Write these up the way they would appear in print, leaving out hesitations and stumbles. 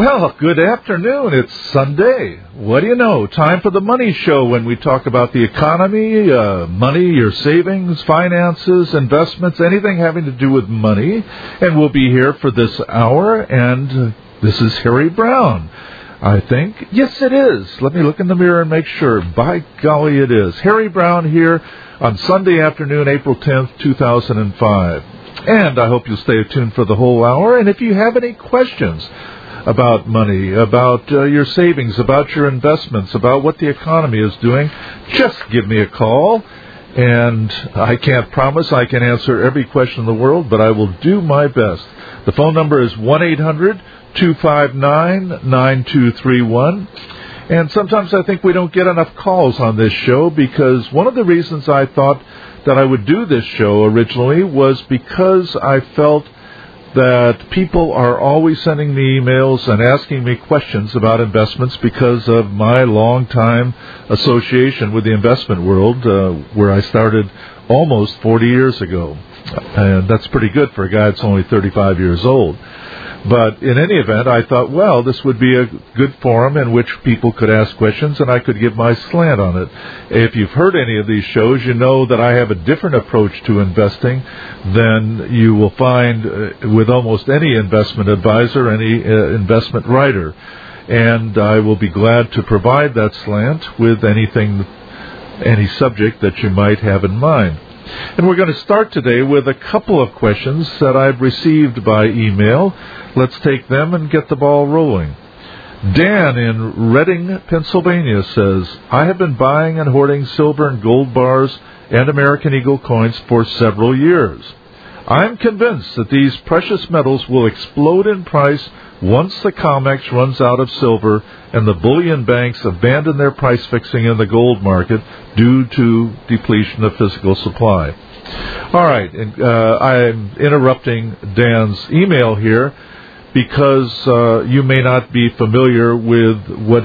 Well, good afternoon. It's Sunday. What do you know? Time for the Money Show, when we talk about the economy, money, your savings, finances, investments, anything having to do with money. And we'll be here for this hour, and this is Harry Brown, I think. Yes, it is. Let me look in the mirror and make sure. By golly, it is. Harry Brown here on Sunday afternoon, April 10th, 2005. And I hope you'll stay tuned for the whole hour. And if you have any questions about money, about your savings, about your investments, about what the economy is doing, just give me a call. And I can't promise I can answer every question in the world, but I will do my best. The phone number is 1-800-259-9231. And sometimes I think we don't get enough calls on this show, because one of the reasons I thought that I would do this show originally was because I felt that people are always sending me emails and asking me questions about investments because of my long-time association with the investment world, where I started almost 40 years ago. And that's pretty good for a guy that's only 35 years old. But in any event, I thought, well, this would be a good forum in which people could ask questions and I could give my slant on it. If you've heard any of these shows, you know that I have a different approach to investing than you will find with almost any investment advisor, any investment writer. And I will be glad to provide that slant with any subject that you might have in mind. And we're going to start today with a couple of questions that I've received by email. Let's take them and get the ball rolling. Dan in Reading, Pennsylvania says, I have been buying and hoarding silver and gold bars and American Eagle coins for several years. I'm convinced that these precious metals will explode in price once the COMEX runs out of silver and the bullion banks abandon their price fixing in the gold market due to depletion of physical supply. All right, and I'm interrupting Dan's email here because you may not be familiar with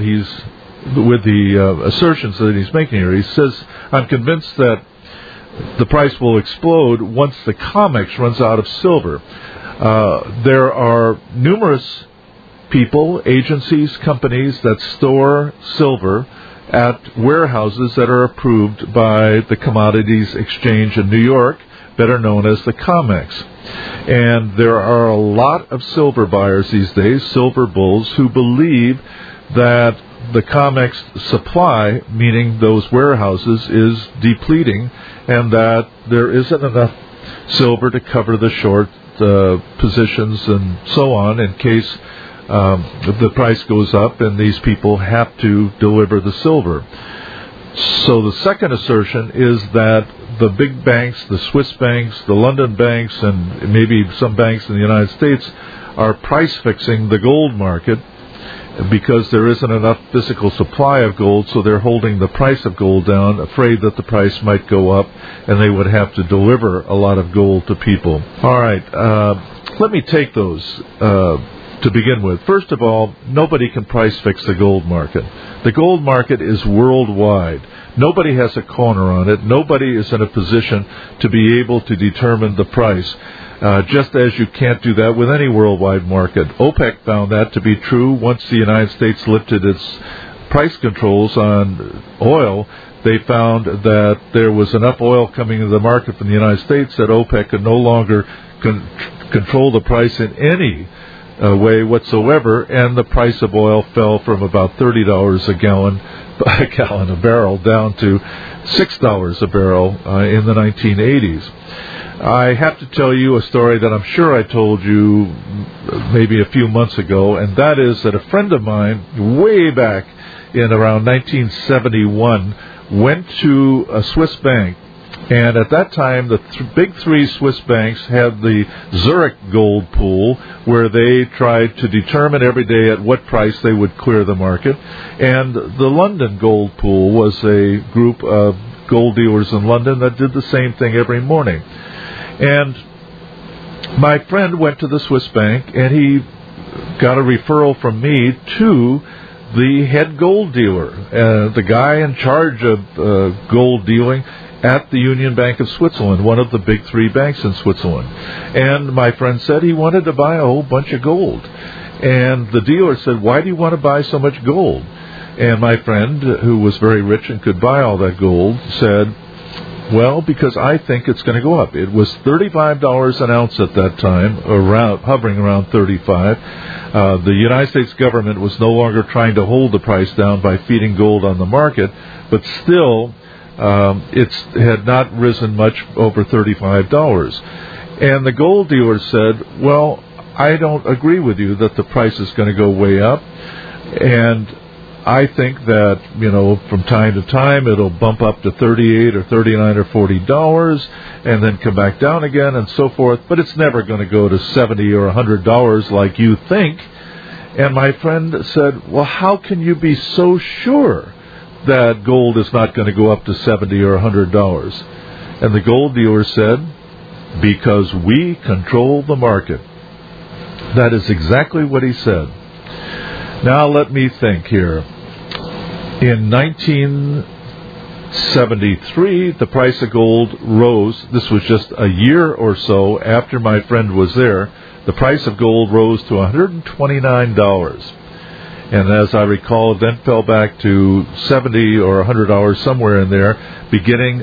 the assertions that he's making here. He says, I'm convinced that the price will explode once the COMEX runs out of silver. There are numerous people, agencies, companies that store silver at warehouses that are approved by the Commodities Exchange in New York, better known as the COMEX. And there are a lot of silver buyers these days, silver bulls, who believe that the COMEX supply, meaning those warehouses, is depleting and that there isn't enough silver to cover the short positions and so on in case the price goes up and these people have to deliver the silver. So the second assertion is that the big banks, the Swiss banks, the London banks, and maybe some banks in the United States are price fixing the gold market because there isn't enough physical supply of gold, so they're holding the price of gold down, afraid that the price might go up and they would have to deliver a lot of gold to people. All right, let me take those to begin with. First of all, nobody can price fix the gold market. The gold market is worldwide. Nobody has a corner on it. Nobody is in a position to be able to determine the price, just as you can't do that with any worldwide market. OPEC found that to be true once the United States lifted its price controls on oil. They found that there was enough oil coming into the market from the United States that OPEC could no longer control the price in any way whatsoever, and the price of oil fell from about $30 a barrel down to $6 a barrel in the 1980s. I have to tell you a story that I'm sure I told you maybe a few months ago, and that is that a friend of mine way back in around 1971 went to a Swiss bank. And at that time, the big three Swiss banks had the Zurich gold pool, where they tried to determine every day at what price they would clear the market. And the London gold pool was a group of gold dealers in London that did the same thing every morning. And my friend went to the Swiss bank, and he got a referral from me to the head gold dealer, the guy in charge of gold dealing at the Union Bank of Switzerland, one of the big three banks in Switzerland. And my friend said he wanted to buy a whole bunch of gold. And the dealer said, why do you want to buy so much gold? And my friend, who was very rich and could buy all that gold, said, well, because I think it's going to go up. It was $35 an ounce at that time, hovering around 35. The United States government was no longer trying to hold the price down by feeding gold on the market, but still, it had not risen much over $35. And the gold dealer said, well, I don't agree with you that the price is going to go way up, and I think that, from time to time it'll bump up to $38 or $39 or $40 and then come back down again and so forth, but it's never going to go to $70 or $100 like you think. And my friend said, well, how can you be so sure that gold is not going to go up to $70 or $100? And the gold dealer said, because we control the market. That is exactly what he said. Now let me think here. In 1973, the price of gold rose. This was just a year or so after my friend was there. The price of gold rose to $129. And as I recall, it then fell back to $70 or $100, somewhere in there, beginning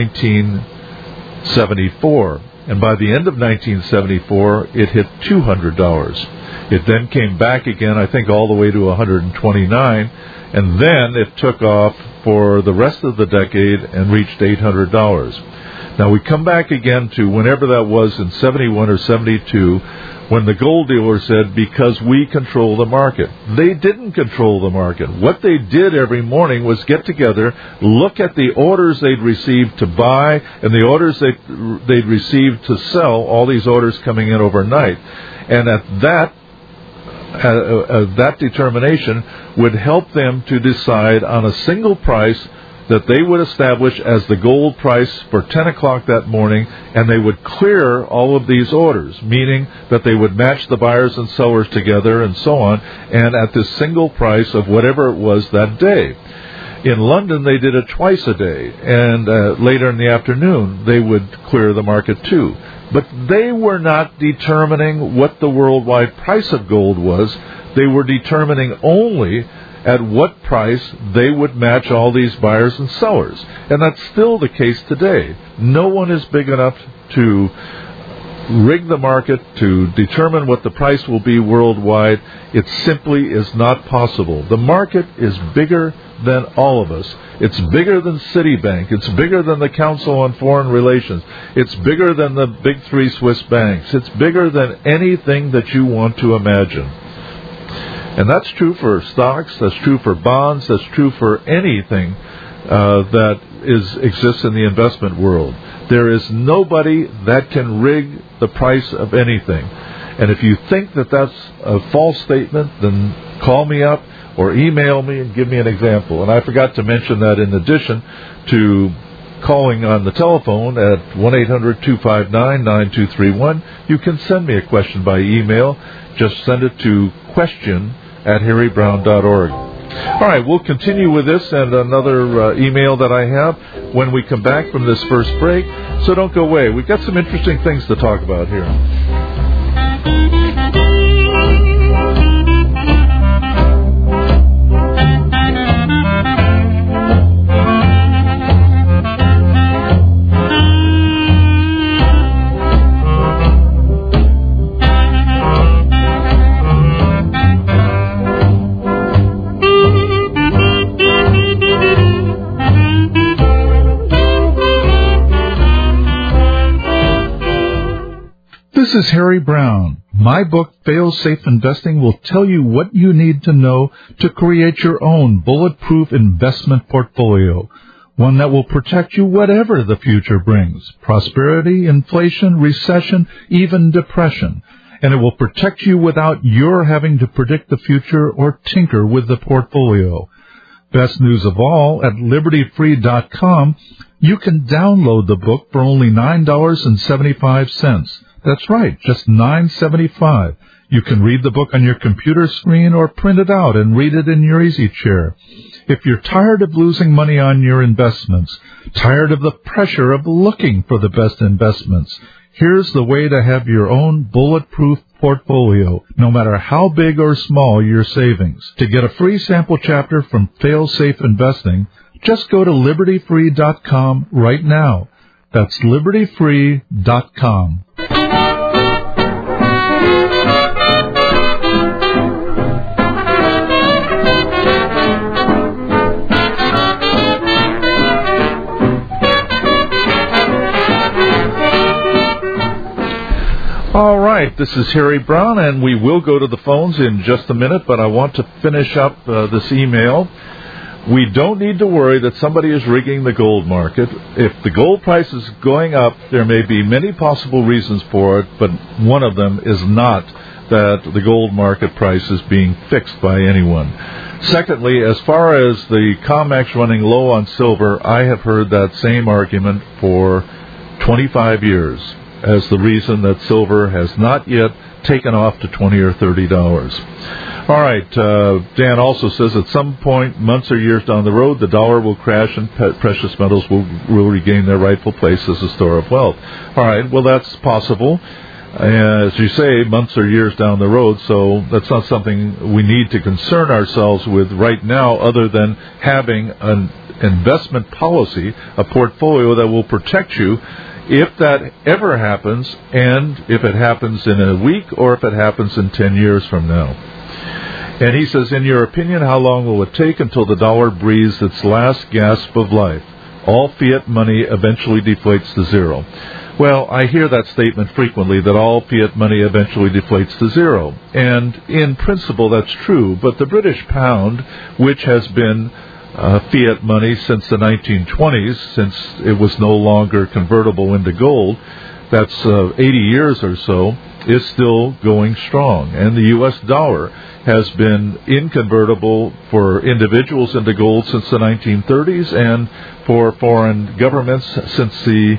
1974. And by the end of 1974, it hit $200. It then came back again, I think, all the way to $129, and then it took off for the rest of the decade and reached $800. Now, we come back again to whenever that was in 71 or 72, when the gold dealer said, because we control the market. They didn't control the market. What they did every morning was get together, look at the orders they'd received to buy and the orders they'd received to sell, all these orders coming in overnight. And at that determination would help them to decide on a single price that they would establish as the gold price for 10 o'clock that morning, and they would clear all of these orders, meaning that they would match the buyers and sellers together and so on, and at this single price of whatever it was that day. In London, they did it twice a day, and later in the afternoon, they would clear the market too. But they were not determining what the worldwide price of gold was. They were determining only at what price they would match all these buyers and sellers. And that's still the case today. No one is big enough to rig the market to determine what the price will be worldwide. It simply is not possible. The market is bigger than all of us. It's bigger than Citibank. It's bigger than the Council on Foreign Relations. It's bigger than the big three Swiss banks. It's bigger than anything that you want to imagine. And that's true for stocks, that's true for bonds, that's true for anything that exists in the investment world. There is nobody that can rig the price of anything. And if you think that that's a false statement, then call me up or email me and give me an example. And I forgot to mention that in addition to calling on the telephone at 1-800-259-9231, you can send me a question by email. Just send it to question@harrybrown.org. All right, we'll continue with this and another email that I have when we come back from this first break. So don't go away. We've got some interesting things to talk about here. This is Harry Brown. My book, Fail-Safe Investing, will tell you what you need to know to create your own bulletproof investment portfolio, one that will protect you whatever the future brings, prosperity, inflation, recession, even depression. And it will protect you without your having to predict the future or tinker with the portfolio. Best news of all, at LibertyFree.com, you can download the book for only $9.75. That's right, just $9.75. You can read the book on your computer screen or print it out and read it in your easy chair. If you're tired of losing money on your investments, tired of the pressure of looking for the best investments, Here's the way to have your own bulletproof portfolio, no matter how big or small your savings. To get a free sample chapter from Failsafe Investing, just go to libertyfree.com right now. That's libertyfree.com. All right, this is Harry Brown, and we will go to the phones in just a minute, but I want to finish up this email. We don't need to worry that somebody is rigging the gold market. If the gold price is going up, there may be many possible reasons for it, but one of them is not that the gold market price is being fixed by anyone. Secondly, as far as the COMEX running low on silver, I have heard that same argument for 25 years as the reason that silver has not yet taken off to $20 or $30. All right, Dan also says at some point, months or years down the road, the dollar will crash and precious metals will regain their rightful place as a store of wealth. All right, well, that's possible. As you say, months or years down the road, so that's not something we need to concern ourselves with right now other than having an investment policy, a portfolio that will protect you if that ever happens, and if it happens in a week or if it happens in 10 years from now. And he says, in your opinion, how long will it take until the dollar breathes its last gasp of life? All fiat money eventually deflates to zero. Well, I hear that statement frequently, that all fiat money eventually deflates to zero. And in principle, that's true. But the British pound, which has been fiat money since the 1920s, since it was no longer convertible into gold, that's 80 years or so, is still going strong. And the U.S. dollar has been inconvertible for individuals into gold since the 1930s and for foreign governments since the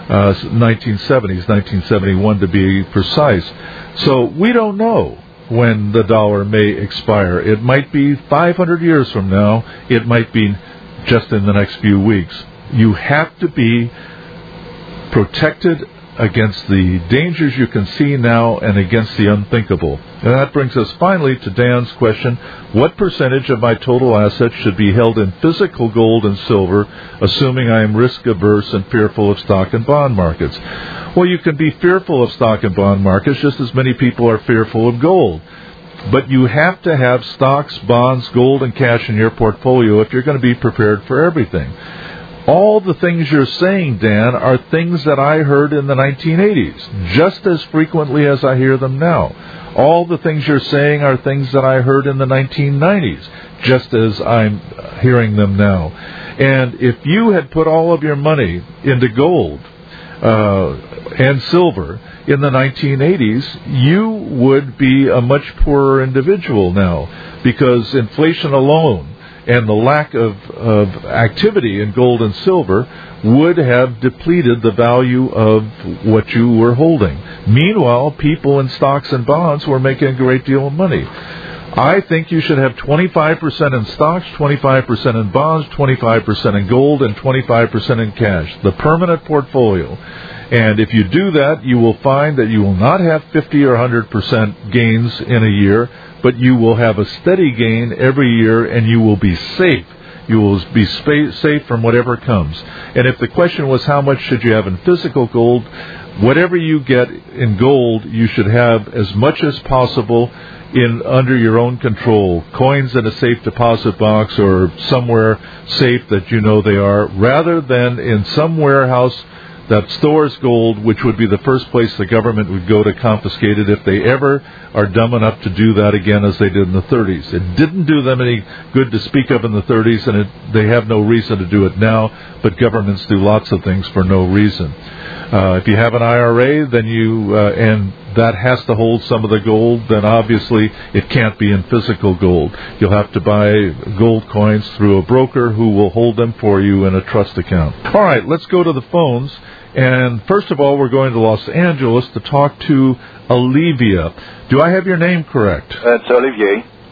1970s, 1971 to be precise. So we don't know when the dollar may expire. It might be 500 years from now. It might be just in the next few weeks. You have to be protected against the dangers you can see now and against the unthinkable. And that brings us finally to Dan's question, what percentage of my total assets should be held in physical gold and silver, assuming I am risk-averse and fearful of stock and bond markets? Well, you can be fearful of stock and bond markets just as many people are fearful of gold. But you have to have stocks, bonds, gold, and cash in your portfolio if you're going to be prepared for everything. All the things you're saying, Dan, are things that I heard in the 1980s, just as frequently as I hear them now. All the things you're saying are things that I heard in the 1990s, just as I'm hearing them now. And if you had put all of your money into gold and silver in the 1980s, you would be a much poorer individual now, because inflation alone and the lack of activity in gold and silver would have depleted the value of what you were holding. Meanwhile, people in stocks and bonds were making a great deal of money. I think you should have 25% in stocks, 25% in bonds, 25% in gold, and 25% in cash, the permanent portfolio. And if you do that, you will find that you will not have 50 or 100% gains in a year, but you will have a steady gain every year, and you will be safe. You will be safe from whatever comes. And if the question was how much should you have in physical gold, whatever you get in gold, you should have as much as possible under your own control. Coins in a safe deposit box or somewhere safe that you know they are, rather than in some warehouse that stores gold, which would be the first place the government would go to confiscate it if they ever are dumb enough to do that again as they did in the 30s. It didn't do them any good to speak of in the 30s, and they have no reason to do it now, but governments do lots of things for no reason. If you have an IRA, then and that has to hold some of the gold, then obviously it can't be in physical gold. You'll have to buy gold coins through a broker who will hold them for you in a trust account. All right, let's go to the phones. And first of all, we're going to Los Angeles to talk to Olivia. Do I have your name correct? That's Olivier.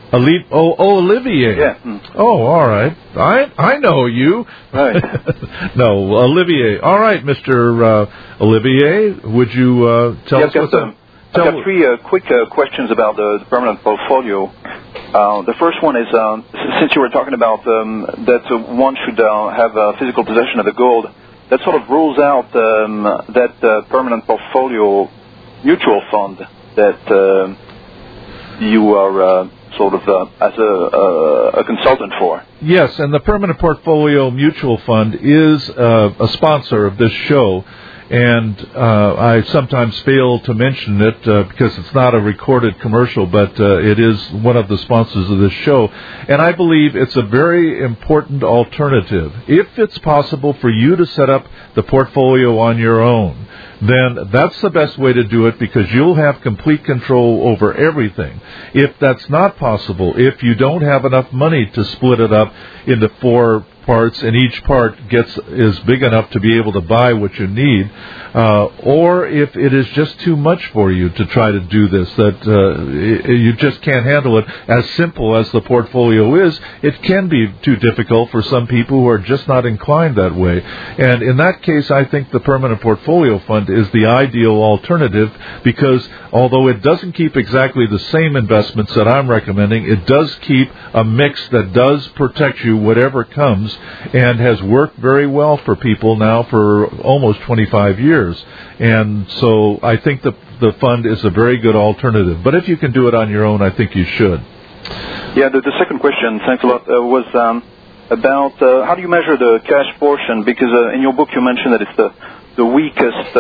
Olivier. Yeah. Oh, all right. I know you. Right. No, Olivier. All right, Mr. Olivier, would you tell us what's up? I've got three quick questions about the permanent portfolio. The first one is, since you were talking about that one should have physical possession of the gold, that sort of rules out that permanent portfolio mutual fund that you are sort of as a consultant for. Yes, and the Permanent Portfolio Mutual Fund is a sponsor of this show. And I sometimes fail to mention it because it's not a recorded commercial, but it is one of the sponsors of this show. And I believe it's a very important alternative. If it's possible for you to set up the portfolio on your own, then that's the best way to do it because you'll have complete control over everything. If that's not possible, if you don't have enough money to split it up into 4 parts and each part is big enough to be able to buy what you need, or if it is just too much for you to try to do this, that you just can't handle it as simple as the portfolio is, it can be too difficult for some people who are just not inclined that way. And in that case, I think the Permanent Portfolio Fund is the ideal alternative because although it doesn't keep exactly the same investments that I'm recommending, it does keep a mix that does protect you whatever comes, and has worked very well for people now for almost 25 years. And so I think the fund is a very good alternative. But if you can do it on your own, I think you should. Yeah, the second question, thanks a lot, was about how do you measure the cash portion? Because in your book you mentioned that it's the weakest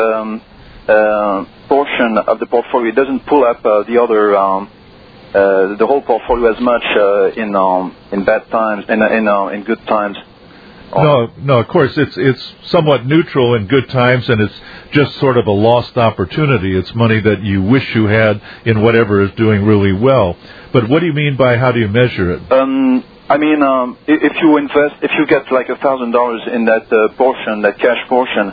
portion of the portfolio. It doesn't pull up the other the whole portfolio as much in bad times and in good times. No, of course, it's somewhat neutral in good times, and it's just sort of a lost opportunity. It's money that you wish you had in whatever is doing really well. But what do you mean by how do you measure it? I mean, if you get like $1,000 in that portion, that cash portion,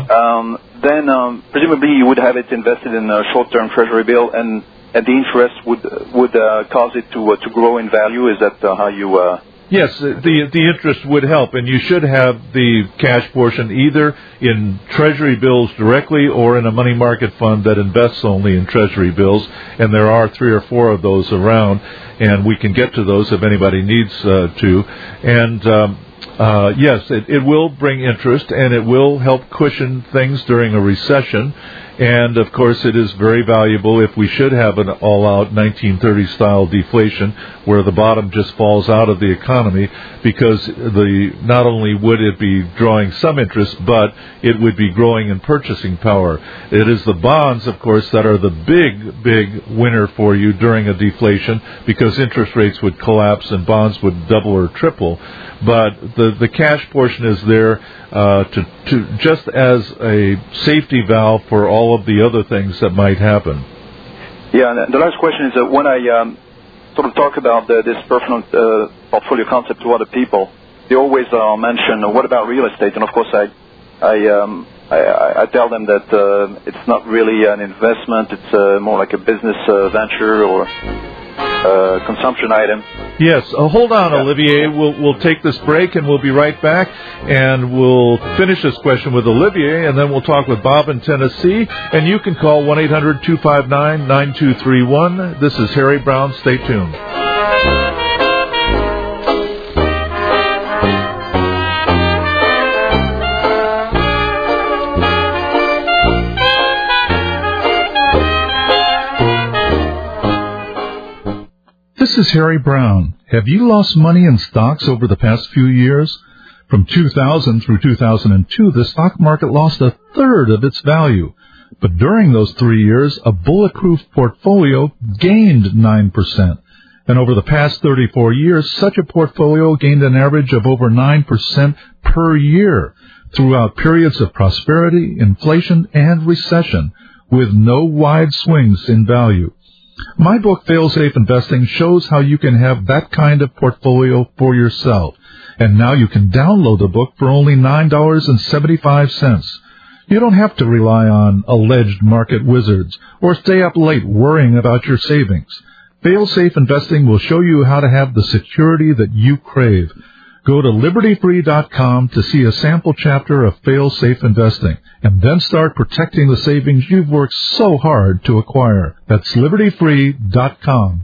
then presumably you would have it invested in a short-term treasury bill, and the interest would cause it to grow in value. Is that how you? Yes, the interest would help, and you should have the cash portion either in Treasury bills directly or in a money market fund that invests only in Treasury bills, and there are 3 or 4 of those around, and we can get to those if anybody needs to. And yes, it will bring interest, and it will help cushion things during a recession. And, of course, it is very valuable if we should have an all-out 1930s-style deflation where the bottom just falls out of the economy, because not only would it be drawing some interest, but it would be growing in purchasing power. It is the bonds, of course, that are the big winner for you during a deflation, because interest rates would collapse and bonds would double or triple. But the cash portion is there to just as a safety valve for all of the other things that might happen. Yeah, and the last question is that when I sort of talk about this personal portfolio concept to other people, they always mention, what about real estate? And of course, I tell them that it's not really an investment; it's more like a business venture or consumption item. Yes, hold on, Olivier. We'll take this break, and we'll be right back, and we'll finish this question with Olivier, and then we'll talk with Bob in Tennessee, and you can call 1-800-259-9231. This is Harry Brown. Stay tuned. This is Harry Brown. Have you lost money in stocks over the past few years? From 2000 through 2002, the stock market lost a third of its value. But during those 3 years, a bulletproof portfolio gained 9%. And over the past 34 years, such a portfolio gained an average of over 9% per year throughout periods of prosperity, inflation, and recession, with no wide swings in value. My book, Fail-Safe Investing, shows how you can have that kind of portfolio for yourself. And now you can download the book for only $9.75. You don't have to rely on alleged market wizards or stay up late worrying about your savings. Failsafe Investing will show you how to have the security that you crave. Go to libertyfree.com to see a sample chapter of Failsafe Investing, and then start protecting the savings you've worked so hard to acquire. That's libertyfree.com.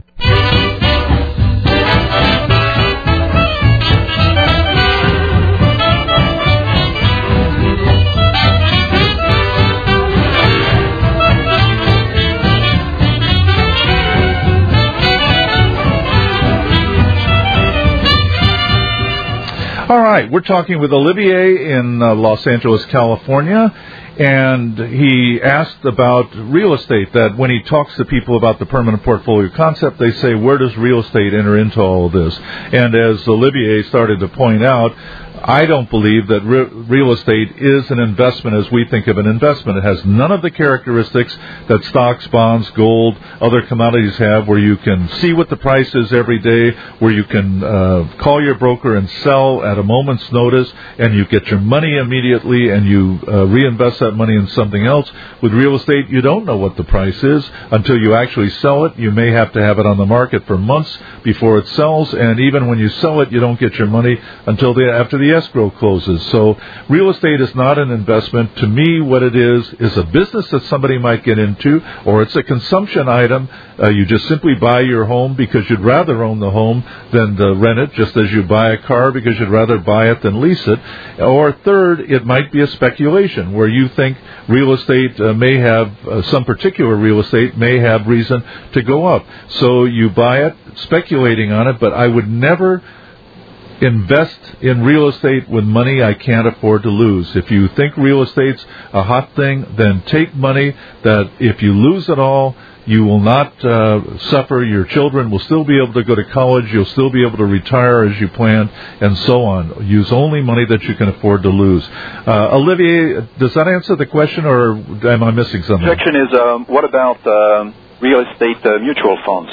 All right, we're talking with Olivier in Los Angeles, California, and he asked about real estate, that when he talks to people about the permanent portfolio concept, they say, where does real estate enter into all of this? And as Olivier started to point out, I don't believe that real estate is an investment as we think of an investment. It has none of the characteristics that stocks, bonds, gold, other commodities have, where you can see what the price is every day, where you can call your broker and sell at a moment's notice, and you get your money immediately, and you reinvest that money in something else. With real estate, you don't know what the price is until you actually sell it. You may have to have it on the market for months before it sells, and even when you sell it, you don't get your money until after the escrow closes. So real estate is not an investment. To me, what it is a business that somebody might get into, or it's a consumption item. You just simply buy your home because you'd rather own the home than rent it, just as you buy a car because you'd rather buy it than lease it. Or third, it might be a speculation where you think real estate may have, some particular real estate may have reason to go up. So you buy it, speculating on it, but I would never invest in real estate with money I can't afford to lose. If you think real estate's a hot thing, then take money that if you lose it all, you will not suffer. Your children will still be able to go to college. You'll still be able to retire as you planned, and so on. Use only money that you can afford to lose. Olivier, does that answer the question, or am I missing something? The question is, what about real estate mutual funds?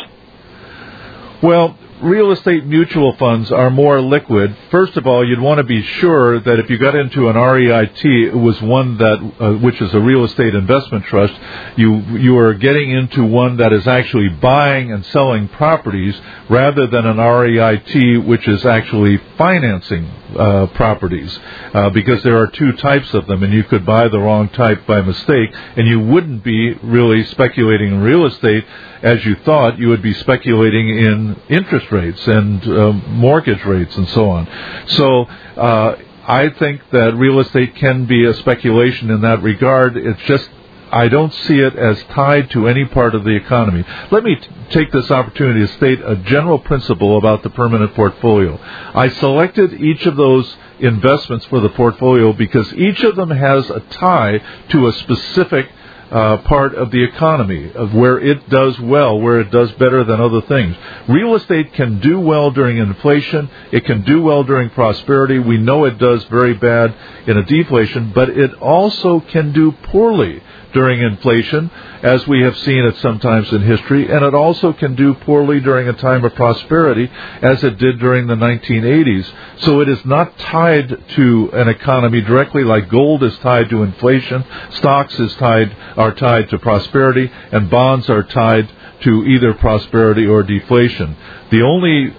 Well, real estate mutual funds are more liquid. First of all, you'd want to be sure that if you got into an REIT, it was one that, which is a real estate investment trust, you are getting into one that is actually buying and selling properties rather than an REIT, which is actually financing properties, because there are two types of them, and you could buy the wrong type by mistake, and you wouldn't be really speculating in real estate as you thought. You would be speculating in interest rates and mortgage rates and so on. So I think that real estate can be a speculation in that regard. It's just I don't see it as tied to any part of the economy. Let me take this opportunity to state a general principle about the permanent portfolio. I selected each of those investments for the portfolio because each of them has a tie to a specific part of the economy, of where it does well, where it does better than other things. Real estate can do well during inflation. It can do well during prosperity. We know it does very bad in a deflation, but it also can do poorly during inflation, as we have seen it sometimes in history, and it also can do poorly during a time of prosperity, as it did during the 1980s. So it is not tied to an economy directly like gold is tied to inflation, stocks are tied to prosperity, and bonds are tied to either prosperity or deflation. The only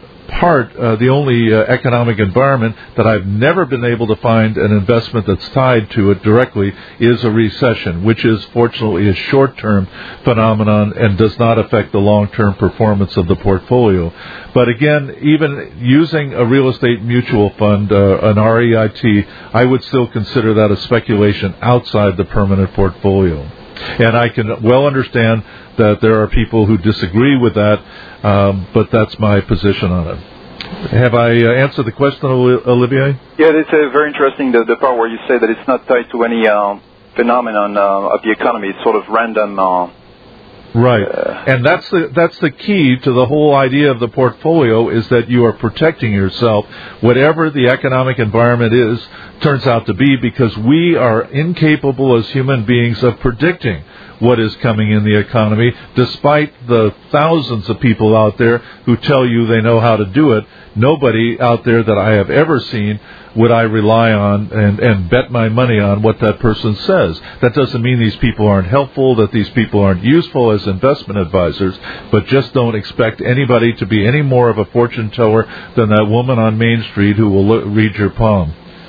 economic environment that I've never been able to find an investment that's tied to it directly is a recession, which is fortunately a short-term phenomenon and does not affect the long-term performance of the portfolio. But again, even using a real estate mutual fund, an REIT, I would still consider that a speculation outside the permanent portfolio. And I can well understand that there are people who disagree with that, but that's my position on it. Have I answered the question, Olivier? Yeah, it's very interesting, the part where you say that it's not tied to any phenomenon of the economy. It's sort of random. Right. And that's the key to the whole idea of the portfolio, is that you are protecting yourself, whatever the economic environment turns out to be, because we are incapable as human beings of predicting what is coming in the economy, despite the thousands of people out there who tell you they know how to do it. Nobody out there that I have ever seen would I rely on and bet my money on what that person says. That doesn't mean these people aren't helpful, that these people aren't useful as investment advisors, but just don't expect anybody to be any more of a fortune teller than that woman on Main Street who will read your palm.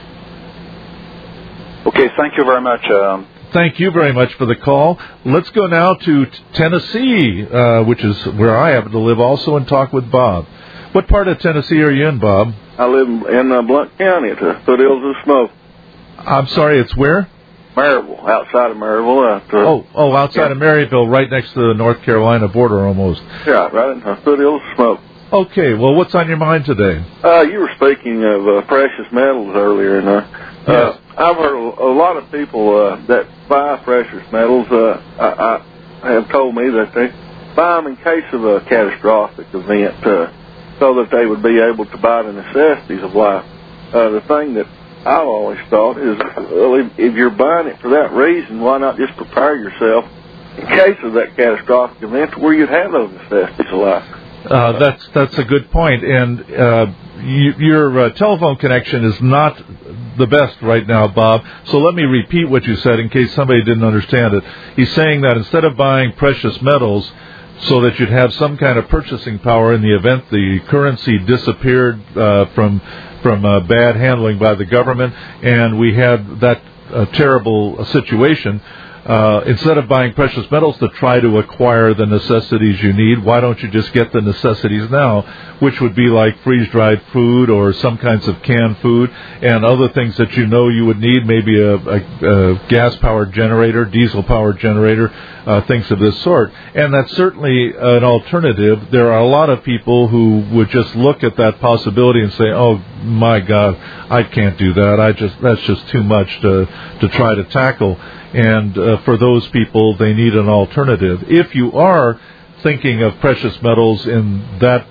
Okay, thank you very much. Thank you very much for the call. Let's go now to Tennessee, which is where I happen to live also, and talk with Bob. What part of Tennessee are you in, Bob? I live in Blount County at the foothills of Smoke. I'm sorry, it's where? Maryville, outside of Maryville. Outside of Maryville, right next to the North Carolina border almost. Yeah, right in the foothills of Smoke. Okay, well, what's on your mind today? You were speaking of precious metals earlier, and yes. I've heard a lot of people that buy precious metals I have told me that they buy them in case of a catastrophic event so that they would be able to buy the necessities of life. The thing that I've always thought is, well, if you're buying it for that reason, why not just prepare yourself in case of that catastrophic event where you'd have those necessities of life? That's a good point, and your telephone connection is not the best right now, Bob. So let me repeat what you said in case somebody didn't understand it. He's saying that instead of buying precious metals so that you'd have some kind of purchasing power in the event the currency disappeared from bad handling by the government, and we had that terrible situation. Instead of buying precious metals to try to acquire the necessities you need, why don't you just get the necessities now, which would be like freeze-dried food or some kinds of canned food and other things that you know you would need, maybe a gas-powered generator, diesel-powered generator, things of this sort. And that's certainly an alternative. There are a lot of people who would just look at that possibility and say, oh, my God, I can't do that. That's just too much to try to tackle. And for those people, they need an alternative. If you are thinking of precious metals in that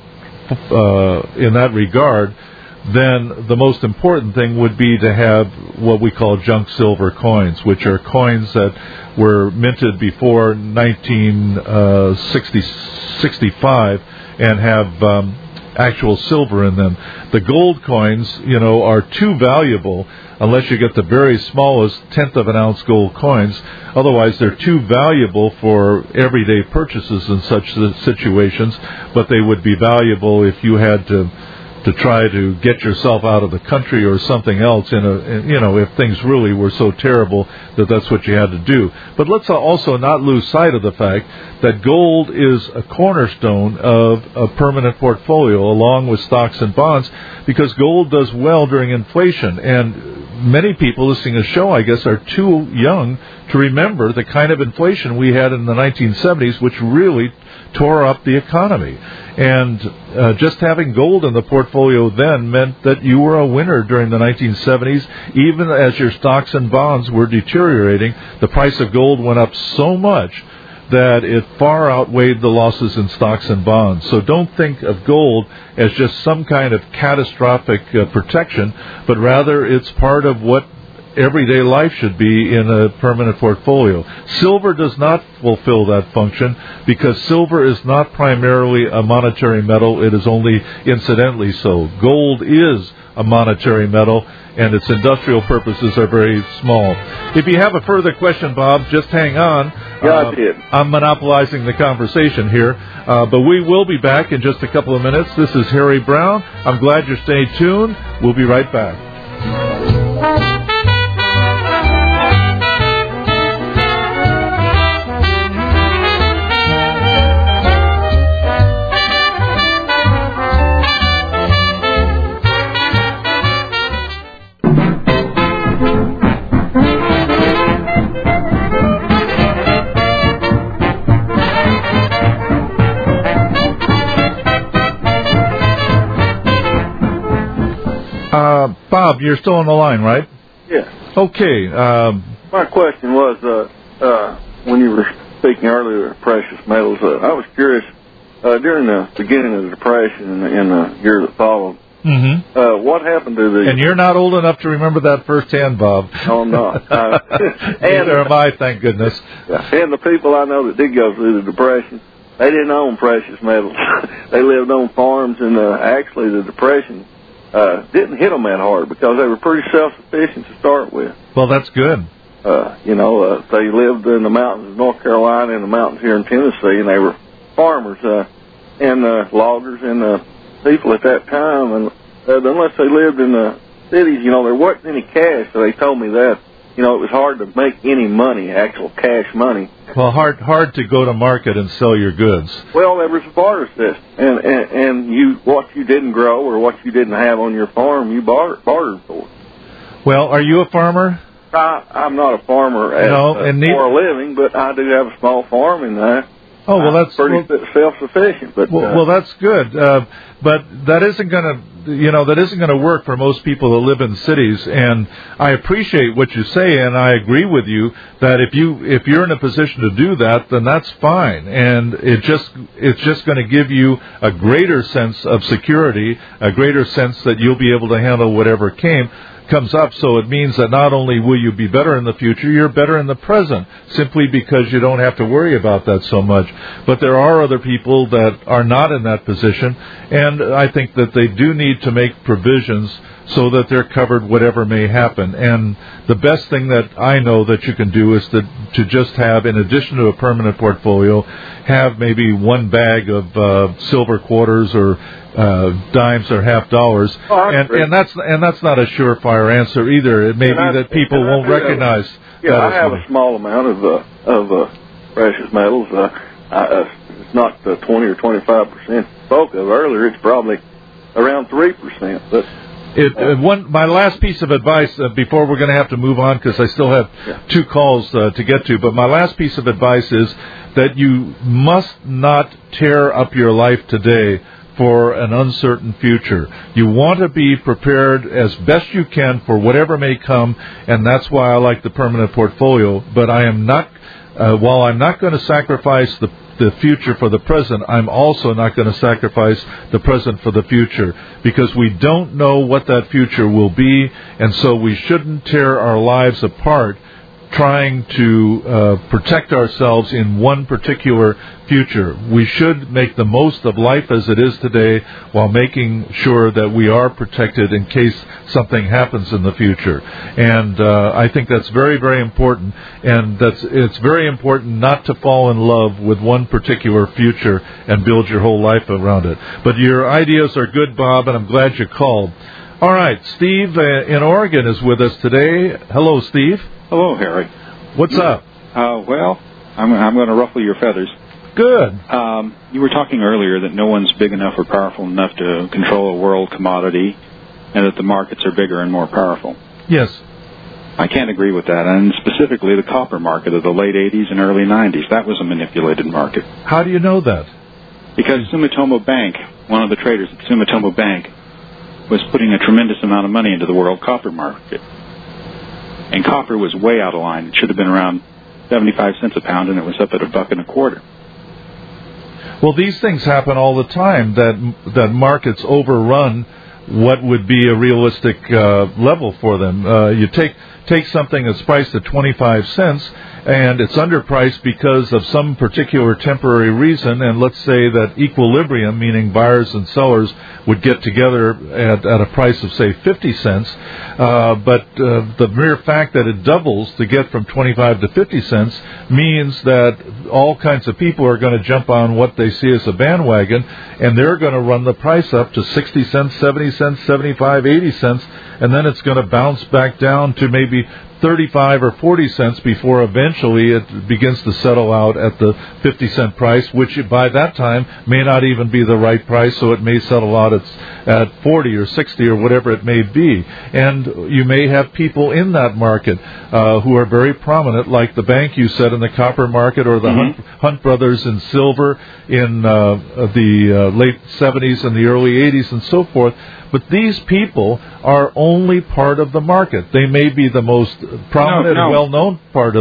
regard, then the most important thing would be to have what we call junk silver coins, which are coins that were minted before 1965 and have actual silver in them. The gold coins, are too valuable unless you get the very smallest tenth of an ounce gold coins. Otherwise, they're too valuable for everyday purchases in such situations, but they would be valuable if you had to try to get yourself out of the country or something else if things really were so terrible that that's what you had to do. But let's also not lose sight of the fact that gold is a cornerstone of a permanent portfolio along with stocks and bonds, because gold does well during inflation. And many people listening to the show, I guess, are too young to remember the kind of inflation we had in the 1970s, which really tore up the economy. And just having gold in the portfolio then meant that you were a winner during the 1970s. Even as your stocks and bonds were deteriorating, the price of gold went up so much that it far outweighed the losses in stocks and bonds. So don't think of gold as just some kind of catastrophic protection, but rather it's part of what everyday life should be in a permanent portfolio. Silver does not fulfill that function because silver is not primarily a monetary metal. It is only incidentally so. Gold is a monetary metal, and its industrial purposes are very small. If you have a further question, Bob, just hang on. Yeah, I did. I'm monopolizing the conversation here, but we will be back in just a couple of minutes. This is Harry Brown. I'm glad you're staying tuned. We'll be right back. Bob, you're still on the line, right? Yeah. Okay. My question was, when you were speaking earlier of precious metals, I was curious, during the beginning of the Depression in the year that followed, Mm-hmm. What happened to the... And you're not old enough to remember that firsthand, Bob. No, I'm not. Neither am I, thank goodness. And the people I know that did go through the Depression, they didn't own precious metals. They lived on farms, and actually the Depression didn't hit them that hard because they were pretty self-sufficient to start with. Well, that's good. They lived in the mountains of North Carolina and the mountains here in Tennessee, and they were farmers and loggers and people at that time. And unless they lived in the cities, there wasn't any cash. So they told me that, it was hard to make any money, actual cash money. Well, hard to go to market and sell your goods. Well, there was a barter system, and what you didn't grow or what you didn't have on your farm, you bartered for. Well, are you a farmer? I'm not a farmer for a living, but I do have a small farm, and oh, well, that's pretty self-sufficient. But well, that's good. But that isn't going to work for most people that live in cities. And I appreciate what you say, and I agree with you that if you're in a position to do that, then that's fine. And it's just going to give you a greater sense of security, a greater sense that you'll be able to handle whatever comes up. So it means that not only will you be better in the future, you're better in the present, simply because you don't have to worry about that so much. But there are other people that are not in that position, and I think that they do need to make provisions so that they're covered whatever may happen. And the best thing that I know that you can do is to just have, in addition to a permanent portfolio, have maybe one bag of silver quarters or dimes or half dollars, and that's not a surefire answer either. It may be that people won't recognize. I have a small amount of precious metals. It's not 20 or 25% spoke of earlier. It's probably around 3%. But my last piece of advice before we're going to have to move on, because I still have two calls to get to, but my last piece of advice is that you must not tear up your life today for an uncertain future. You want to be prepared as best you can for whatever may come, and that's why I like the permanent portfolio. But I am not, while I'm not going to sacrifice the future for the present, I'm also not going to sacrifice the present for the future, because we don't know what that future will be, and so we shouldn't tear our lives apart trying to protect ourselves in one particular future. We should make the most of life as it is today while making sure that we are protected in case something happens in the future. And I think that's very, very important. And it's very important not to fall in love with one particular future and build your whole life around it. But your ideas are good, Bob, and I'm glad you called. All right, Steve in Oregon is with us today. Hello, Steve. Hello, Harry. What's up? Well, I'm going to ruffle your feathers. Good. You were talking earlier that no one's big enough or powerful enough to control a world commodity, and that the markets are bigger and more powerful. Yes. I can't agree with that, and specifically the copper market of the late 80s and early 90s. That was a manipulated market. How do you know that? Because Sumitomo Bank, one of the traders at Sumitomo Bank, was putting a tremendous amount of money into the world copper market. And copper was way out of line. It should have been around 75 cents a pound, and it was up at $1.25. Well, these things happen all the time, that markets overrun what would be a realistic level for them. You take something that's priced at 25 cents, and it's underpriced because of some particular temporary reason, and let's say that equilibrium, meaning buyers and sellers, would get together at a price of, say, 50 cents, but the mere fact that it doubles to get from 25 to 50 cents means that all kinds of people are going to jump on what they see as a bandwagon, and they're going to run the price up to 60 cents, 70 cents, 75, 80 cents, and then it's going to bounce back down to maybe 35 or 40 cents before eventually it begins to settle out at the 50-cent price, which by that time may not even be the right price, so it may settle out at 40 or 60 or whatever it may be. And you may have people in that market who are very prominent, like the bank you said in the copper market, or the Hunt brothers in silver in the late 70s and the early 80s and so forth. But these people are only part of the market. They may be the most prominent and well-known part of the market.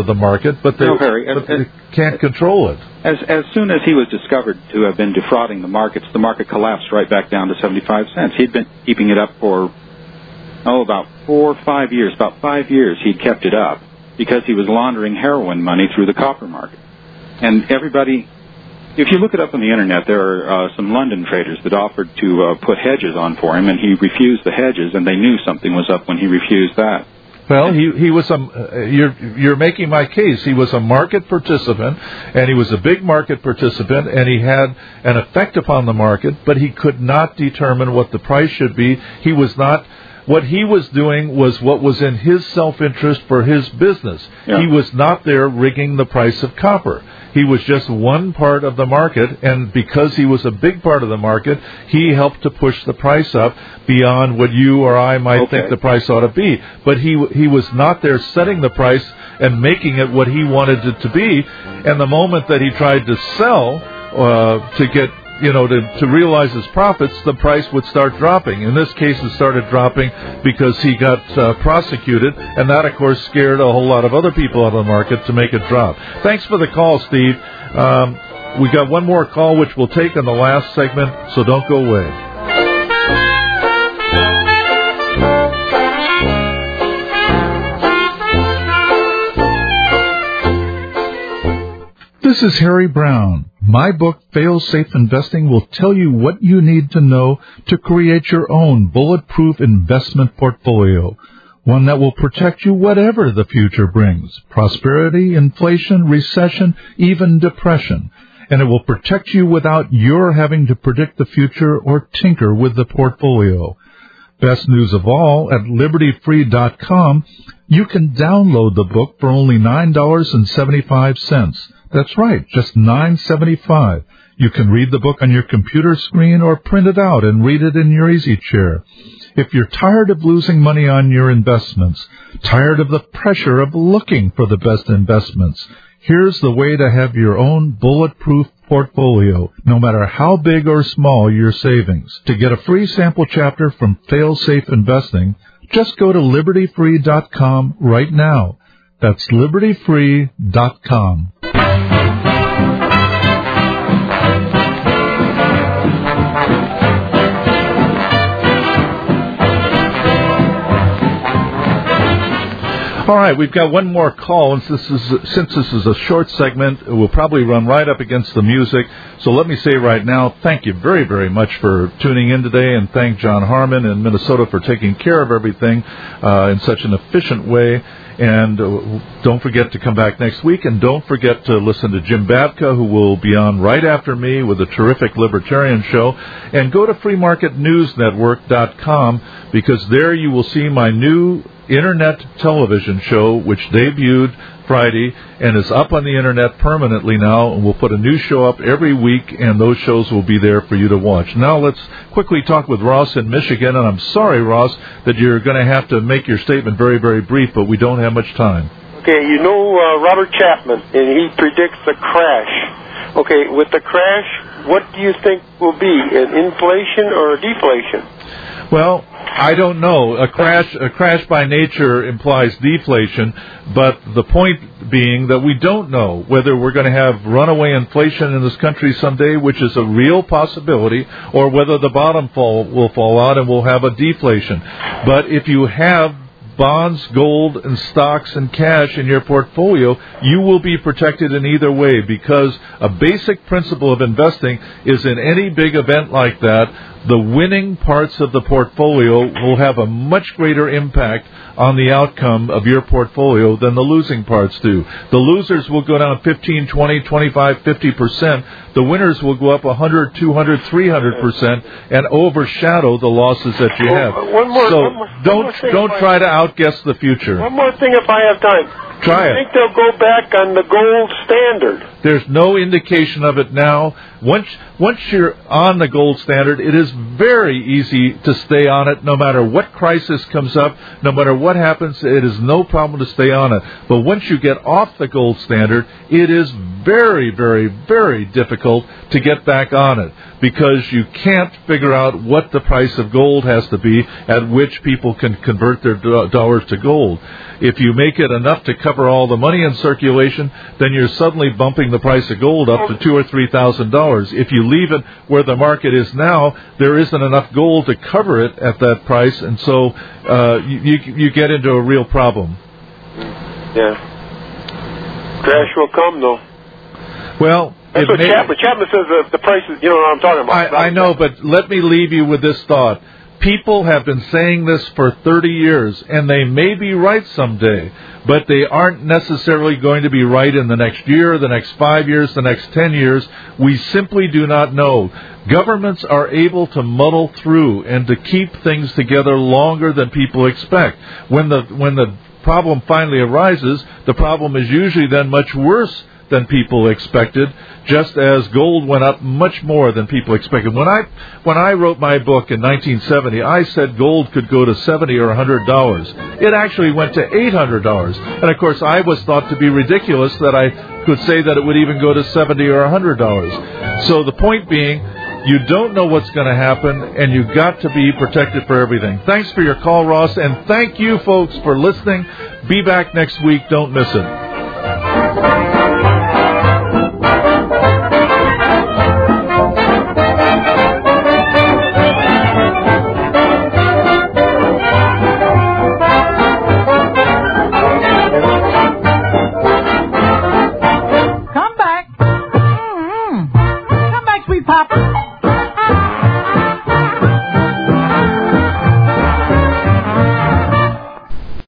market, but they can't control it. As soon as he was discovered to have been defrauding the markets, the market collapsed right back down to 75 cents. He'd been keeping it up for, about 4 or 5 years. About 5 years he'd kept it up because he was laundering heroin money through the copper market. And everybody, if you look it up on the Internet, there are some London traders that offered to put hedges on for him, and he refused the hedges, and they knew something was up when he refused that. Well, he was you're making my case. He was a market participant, and he was a big market participant, and he had an effect upon the market, but he could not determine what the price should be. He was not. What he was doing was what was in his self-interest for his business. Yeah. He was not there rigging the price of copper. He was just one part of the market, and because he was a big part of the market, he helped to push the price up beyond what you or I might think the price ought to be. But he was not there setting the price and making it what he wanted it to be. And the moment that he tried to sell to get to realize his profits, the price would start dropping. In this case, it started dropping because he got prosecuted, and that, of course, scared a whole lot of other people out of the market to make it drop. Thanks for the call, Steve. We got one more call, which we'll take in the last segment, so don't go away. This is Harry Brown. My book, Fail-Safe Investing, will tell you what you need to know to create your own bulletproof investment portfolio, one that will protect you whatever the future brings, prosperity, inflation, recession, even depression. And it will protect you without your having to predict the future or tinker with the portfolio. Best news of all, at LibertyFree.com, you can download the book for only $9.75. That's right, just $9.75. You can read the book on your computer screen or print it out and read it in your easy chair. If you're tired of losing money on your investments, tired of the pressure of looking for the best investments, here's the way to have your own bulletproof portfolio, no matter how big or small your savings. To get a free sample chapter from Fail-Safe Investing, just go to LibertyFree.com right now. That's LibertyFree.com. All right, we've got one more call, and since this is a short segment, we'll probably run right up against the music. So let me say right now, thank you very, very much for tuning in today, and thank John Harmon in Minnesota for taking care of everything in such an efficient way. And don't forget to come back next week, and don't forget to listen to Jim Babka, who will be on right after me with a terrific libertarian show. And go to freemarketnewsnetwork.com, because there you will see my new Internet television show, which debuted Friday and is up on the Internet permanently now. And we'll put a new show up every week, and those shows will be there for you to watch. Now let's quickly talk with Ross in Michigan. And I'm sorry, Ross, that you're going to have to make your statement very, very brief, but we don't have much time. Okay, Robert Chapman, and he predicts a crash. Okay, with the crash, what do you think will be, an inflation or a deflation? Well, I don't know. A crash by nature implies deflation, but the point being that we don't know whether we're going to have runaway inflation in this country someday, which is a real possibility, or whether the bottom will fall out and we'll have a deflation. But if you have bonds, gold, and stocks and cash in your portfolio, you will be protected in either way, because a basic principle of investing is in any big event like that, the winning parts of the portfolio will have a much greater impact on the outcome of your portfolio than the losing parts do. The losers will go down 15, 20, 25, 50%. The winners will go up 100, 200, 300% and overshadow the losses that you have. Don't try to outguess the future. One more thing if I have time. Try it. I think they'll go back on the gold standard. There's no indication of it now. Once you're on the gold standard, it is very easy to stay on it no matter what crisis comes up, no matter what happens, it is no problem to stay on it. But once you get off the gold standard, it is very, very, very difficult to get back on it because you can't figure out what the price of gold has to be at which people can convert their dollars to gold. If you make it enough to cover all the money in circulation, then you're suddenly bumping the price of gold up to $2,000 or $3,000. If you leave it where the market is now, there isn't enough gold to cover it at that price, and so you get into a real problem. Yeah. Crash will come, though. Well, that's what Chapman says. The price is, you know what I'm talking about. I know, but let me leave you with this thought. People have been saying this for 30 years, and they may be right someday, but they aren't necessarily going to be right in the next year, the next 5 years, the next 10 years. We simply do not know. Governments are able to muddle through and to keep things together longer than people expect. When the problem finally arises, the problem is usually then much worse than people expected, just as gold went up much more than people expected. When I wrote my book in 1970, I said gold could go to $70 or $100. It actually went to $800. And of course, I was thought to be ridiculous that I could say that it would even go to $70 or $100. So the point being, you don't know what's going to happen, and you've got to be protected for everything. Thanks for your call, Ross, and thank you, folks, for listening. Be back next week. Don't miss it. Come back, sweet papa.